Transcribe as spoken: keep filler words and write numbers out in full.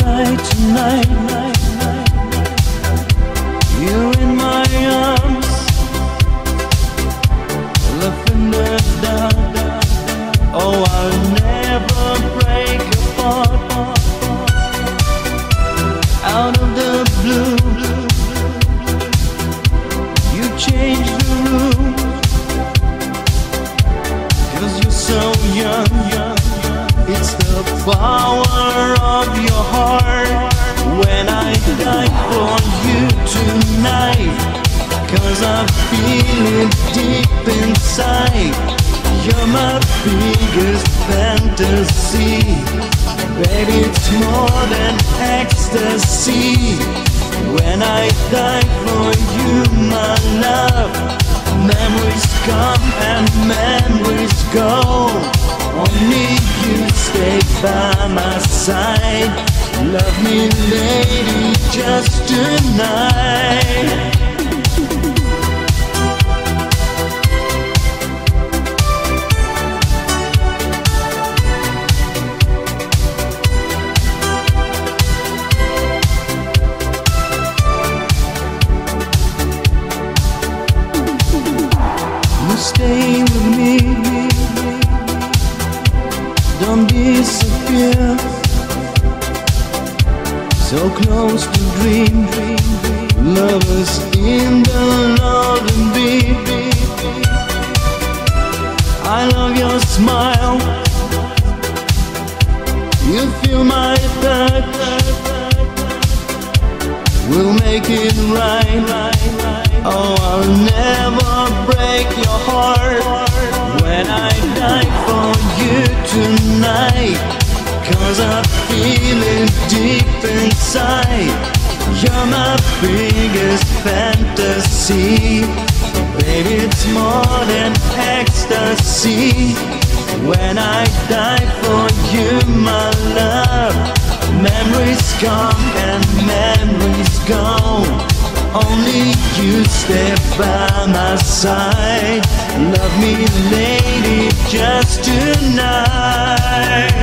tonight, tonight, night, night. You're in my arms, lavender down. Oh, I'll never break apart. Out of the blue, you changed the room, 'cause you're so young, young. It's the power of your heart. When I die for you tonight, 'cause I feel it deep inside. You're my biggest fantasy. Baby, it's more than ecstasy. When I die for you, my love, memories come and memories go. Only you stay by my side. Love me, lady, just tonight. Stay with me, don't disappear. So close to dream, lovers in the northern beat. I love your smile, you feel my touch. We'll make it right. Oh, I'll never break your heart. When I die for you tonight, 'cause I feel it deep inside. You're my biggest fantasy. Baby, it's more than ecstasy. When I die for you, my love, memories come and memories go. Only you stay by my side. Love me, lady, just tonight.